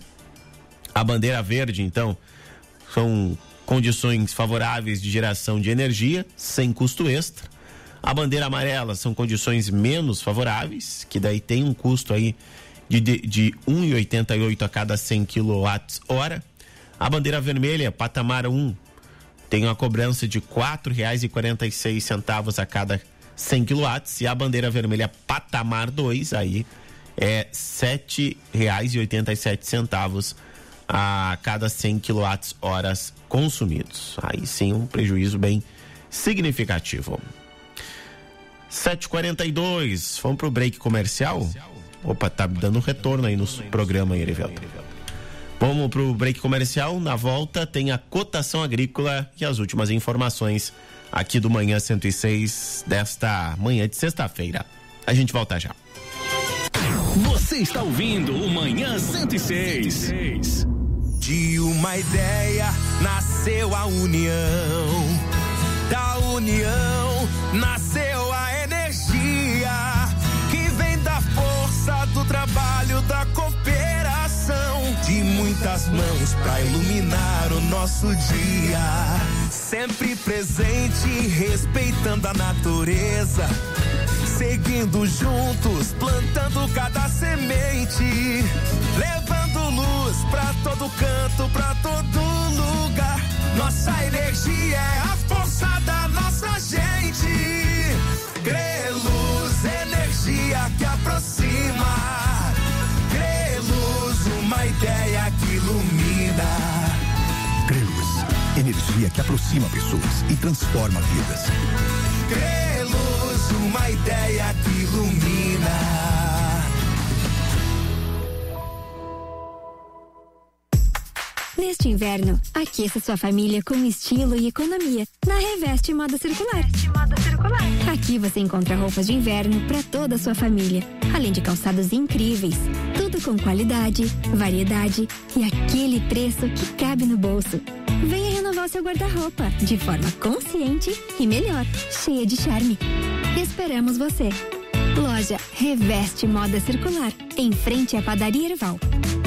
G: A bandeira verde, então, são condições favoráveis de geração de energia sem custo extra. A bandeira amarela são condições menos favoráveis, que daí tem um custo aí de, de, de um real e oitenta e oito centavos a cada cem quilowatts-hora. A bandeira vermelha, patamar um, tem uma cobrança de quatro reais e quarenta e seis centavos a cada cem quilowatts. E a bandeira vermelha, patamar dois, aí é sete reais e oitenta e sete centavos a cada cem quilowatts-horas consumidos. Aí sim, um prejuízo bem significativo. sete e quarenta e dois, vamos pro break comercial? Opa, tá dando retorno aí no programa aí, Erivelto. Vamos pro break comercial, na volta tem a cotação agrícola e as últimas informações aqui do Manhã cento e seis desta manhã de sexta-feira. A gente volta já.
J: Você está ouvindo o Manhã cento e seis.
R: De uma ideia nasceu a união, da união nasceu a energia, que vem da força do trabalho, da cooperação, de muitas mãos pra iluminar o nosso dia, sempre presente, respeitando a natureza, seguindo juntos, plantando cada semente, levando luz pra todo canto, pra todo lugar. Nossa energia é a força da nossa gente. Creluz, energia que aproxima. Creluz, uma ideia que ilumina.
S: Creluz, energia que aproxima pessoas e transforma vidas.
R: Creluz, uma ideia que ilumina.
T: Neste inverno, aqueça sua família com estilo e economia na Reveste Moda Circular. Reveste Moda Circular. Aqui você encontra roupas de inverno para toda a sua família, além de calçados incríveis. Tudo com qualidade, variedade e aquele preço que cabe no bolso. Venha renovar seu guarda-roupa de forma consciente e melhor, cheia de charme. Esperamos você. Loja Reveste Moda Circular, em frente à Padaria Erval.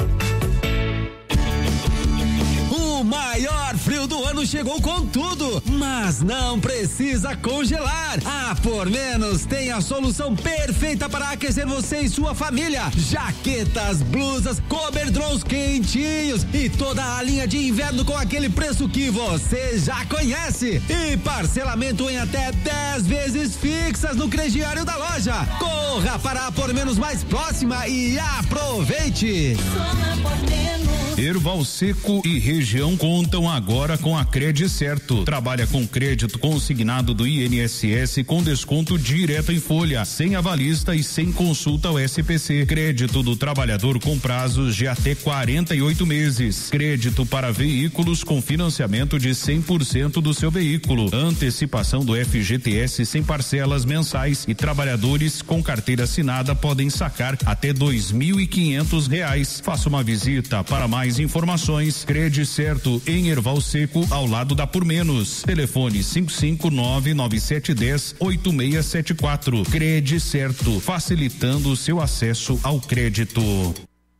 A: O maior frio do ano chegou com tudo, mas não precisa congelar. A Por Menos tem a solução perfeita para aquecer você e sua família. Jaquetas, blusas, coberdrons quentinhos e toda a linha de inverno com aquele preço que você já conhece. E parcelamento em até dez vezes fixas no crediário da loja. Corra para a Por Menos mais próxima e aproveite.
F: Erval Seco e região contam agora com a Crede Certo. Trabalha com crédito consignado do I N S S com desconto direto em folha, sem avalista e sem consulta ao S P C. Crédito do trabalhador com prazos de até quarenta e oito meses. Crédito para veículos com financiamento de cem por cento do seu veículo. Antecipação do F G T S sem parcelas mensais e trabalhadores com carteira assinada podem sacar até dois mil e quinhentos reais. Faça uma visita. Para mais
U: mais informações, Crede Certo em Erval Seco, ao lado da Por Menos. Telefone cinco cinco nove nove sete um zero oito seis sete quatro. Crede Certo, facilitando o seu acesso ao crédito.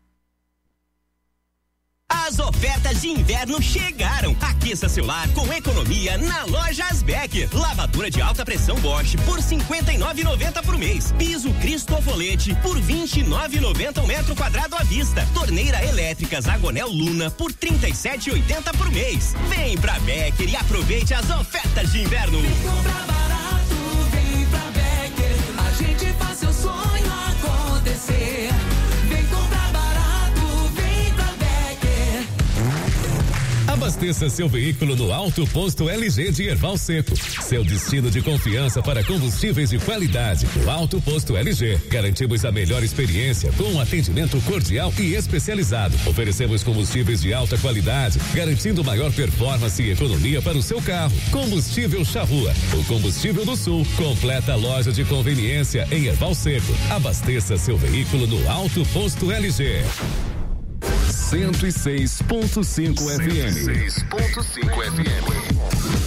V: As ofertas de inverno chegaram. Aqueça seu lar com economia na loja Asbeck. Lavadora de alta pressão Bosch por cinquenta e nove reais e noventa centavos por mês. Piso Cristofolete por vinte e nove reais e noventa centavos um metro quadrado à vista. Torneira elétrica Zagonel Luna por trinta e sete reais e oitenta centavos por mês. Vem pra Becker e aproveite as ofertas de inverno.
R: Vem comprar barato, vem pra Becker. A gente faz seu sonho acontecer. Vem comprar barato, vem pra Becker.
M: Abasteça seu veículo no Alto Posto L G de Erval Seco. Seu destino de confiança para combustíveis de qualidade. No Alto Posto L G, garantimos a melhor experiência com um atendimento cordial e especializado. Oferecemos combustíveis de alta qualidade, garantindo maior performance e economia para o seu carro. Combustível Charrua, o combustível do Sul. Completa loja de conveniência em Erval Seco. Abasteça seu veículo no Alto Posto L G.
F: cento e seis ponto cinco F M.
I: cento e seis ponto cinco F M.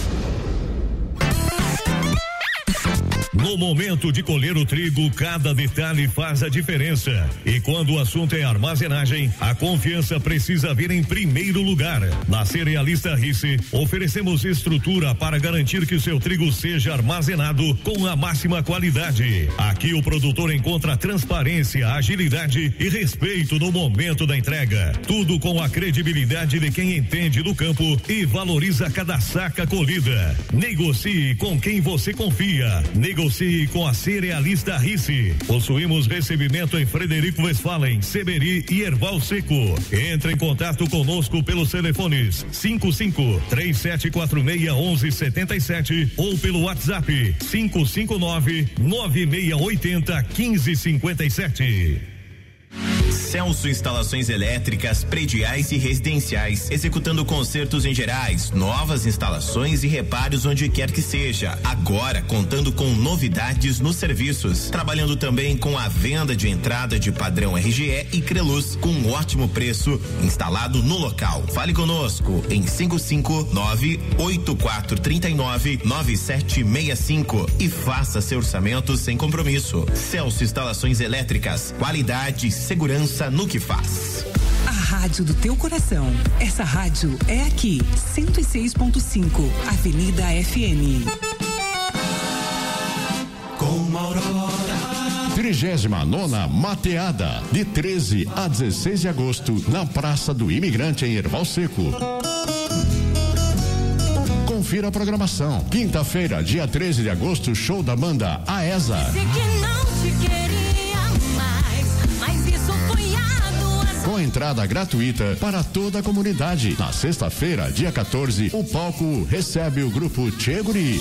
W: No momento de colher o trigo, cada detalhe faz a diferença. E quando o assunto é armazenagem, a confiança precisa vir em primeiro lugar. Na Cerealista Rice, oferecemos estrutura para garantir que o seu trigo seja armazenado com a máxima qualidade. Aqui o produtor encontra transparência, agilidade e respeito no momento da entrega. Tudo com a credibilidade de quem entende do campo e valoriza cada saca colhida. Negocie com quem você confia. Negocie com a Cerealista Rice. Possuímos recebimento em Frederico Westphalen, Seberi e Erval Seco. Entre em contato conosco pelos telefones cinco cinco três sete quatro seis um um sete sete ou pelo WhatsApp cinco cinco nove nove seis oito zero um cinco cinco sete.
G: Celso Instalações Elétricas, Prediais e Residenciais, executando consertos em gerais, novas instalações e reparos onde quer que seja. Agora contando com novidades nos serviços, trabalhando também com a venda de entrada de padrão R G E e Creluz com um ótimo preço, instalado no local. Fale conosco em cinco cinco nove oito quatro três nove nove sete seis cinco e faça seu orçamento sem compromisso. Celso Instalações Elétricas, qualidade e segurança no que faz.
H: A rádio do teu coração. Essa rádio é aqui, cento e seis ponto cinco, Avenida F M.
I: Com Aurora. trigésima nona Mateada, de treze a dezesseis de agosto, na Praça do Imigrante, em Erval Seco. Confira a programação. Quinta-feira, dia treze de agosto, show da banda Aesa. Com entrada gratuita para toda a comunidade. Na sexta-feira, dia quatorze, o palco recebe o grupo Tchê Guri.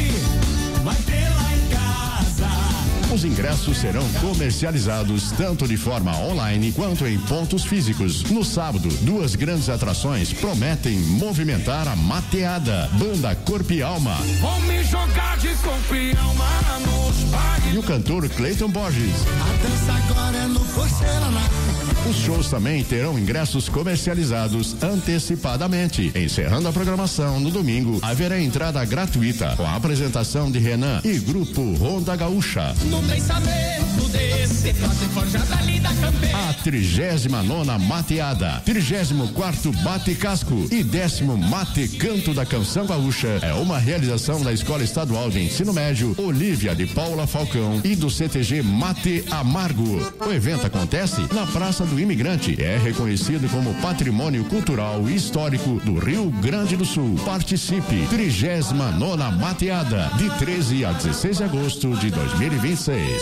I: Os ingressos serão comercializados tanto de forma online quanto em pontos físicos. No sábado, duas grandes atrações prometem movimentar a Mateada. Banda Corpo e Alma.
R: Vou me jogar de corpo e alma nos bares.
I: E o cantor Cleiton Borges.
R: A dança agora é no porcelanato.
I: Os shows também terão ingressos comercializados antecipadamente. Encerrando a programação no domingo, haverá entrada gratuita com a apresentação de Renan e grupo Ronda Gaúcha.
R: No pensamento desse, forjada ali da campeira.
I: A trigésima nona Mateada, trigésimo quarto Bate Casco e décimo Mate Canto da Canção Gaúcha é uma realização da Escola Estadual de Ensino Médio Olívia de Paula Falcão e do C T G Mate Amargo. O evento acontece na Praça do Imigrante e é reconhecido como Patrimônio Cultural e Histórico do Rio Grande do Sul. Participe, trigésima nona Mateada, de treze a dezesseis de agosto de dois mil e vinte e seis.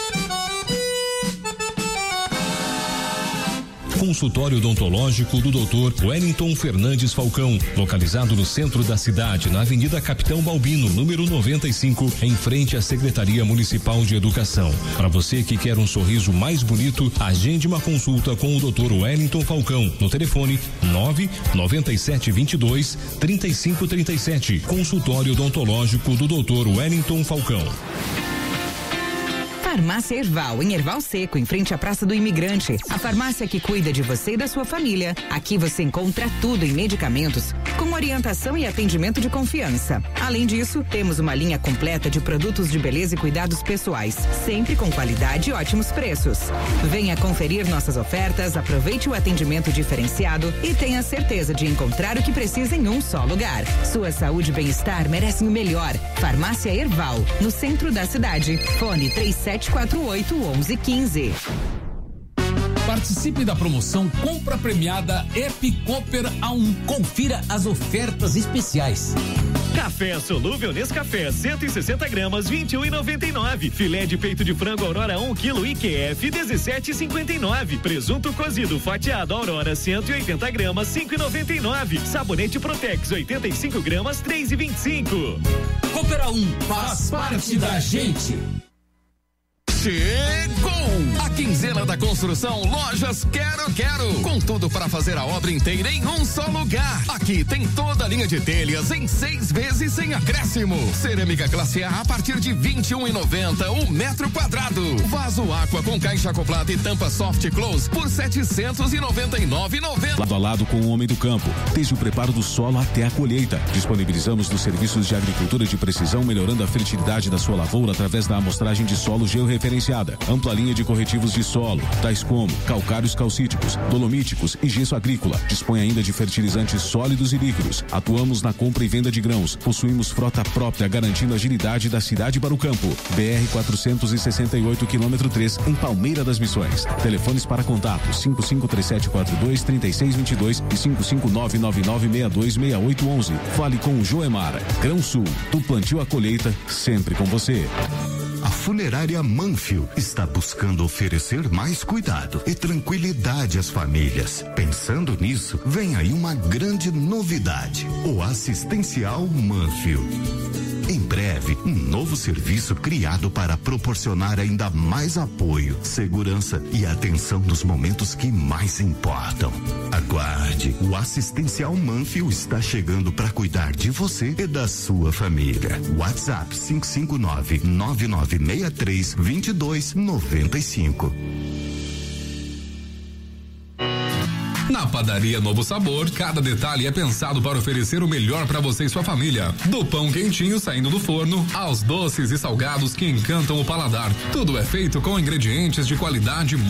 M: Consultório odontológico do doutor Wellington Fernandes Falcão, localizado no centro da cidade, na Avenida Capitão Balbino, número noventa e cinco, em frente à Secretaria Municipal de Educação. Para você que quer um sorriso mais bonito, agende uma consulta com o doutor Wellington Falcão no telefone nove nove sete dois dois três cinco três sete. Consultório odontológico do doutor Wellington Falcão.
D: Farmácia Erval, em Erval Seco, em frente à Praça do Imigrante. A farmácia que cuida de você e da sua família. Aqui você encontra tudo em medicamentos, com orientação e atendimento de confiança. Além disso, temos uma linha completa de produtos de beleza e cuidados pessoais, sempre com qualidade e ótimos preços. Venha conferir nossas ofertas, aproveite o atendimento diferenciado e tenha certeza de encontrar o que precisa em um só lugar. Sua saúde e bem-estar merecem o melhor. Farmácia Erval, no centro da cidade. Fone três sete quatro oito, onze quinze.
B: Participe da promoção Compra Premiada Ep Cooper A um. Confira as ofertas especiais.
C: Café solúvel Nescafé cento e sessenta gramas, vinte e um e noventa e nove. Filé de peito de frango Aurora um quilo I Q F dezessete e cinquenta e nove. Presunto cozido fatiado Aurora cento e oitenta gramas, cinco e noventa e nove. Sabonete Protex oitenta e cinco gramas, três e vinte e cinco.
B: Cooper A um faz parte da gente.
L: Chegou! A quinzena da construção Lojas Quero Quero. Com tudo para fazer a obra inteira em um só lugar. Aqui tem toda a linha de telhas em seis vezes sem acréscimo. Cerâmica classe A a partir de vinte e um e noventa o metro quadrado. Vaso Aqua com caixa acoplada e tampa soft close por setecentos e noventa e nove e noventa.
Q: Lado a lado com o homem do campo, desde o preparo do solo até a colheita. Disponibilizamos nos serviços de agricultura de precisão, melhorando a fertilidade da sua lavoura através da amostragem de solo georreferenciada. Ampla linha de corretivos de solo, tais como calcários calcíticos, dolomíticos e gesso agrícola. Dispõe ainda de fertilizantes sólidos e líquidos. Atuamos na compra e venda de grãos. Possuímos frota própria, garantindo a agilidade da cidade para o campo. B R quatrocentos e sessenta e oito, quilômetro três, em Palmeira das Missões. Telefones para contato: cinco cinco três sete quatro dois, três seis dois dois e cinco cinco nove nove nove seis dois seis oito um um. Fale com o Joemar. Grão Sul, do plantio à colheita, sempre com você.
E: A Funerária Manfio está buscando oferecer mais cuidado e tranquilidade às famílias. Pensando nisso, vem aí uma grande novidade: o Assistencial Manfio. Em breve, um novo serviço criado para proporcionar ainda mais apoio, segurança e atenção nos momentos que mais importam. Aguarde, o Assistencial Manfio está chegando para cuidar de você e da sua família. WhatsApp cinco cinco nove, nove nove seis três, dois dois nove cinco.
M: Na padaria Novo Sabor, cada detalhe é pensado para oferecer o melhor para você e sua família. Do pão quentinho saindo do forno, aos doces e salgados que encantam o paladar. Tudo é feito com ingredientes de qualidade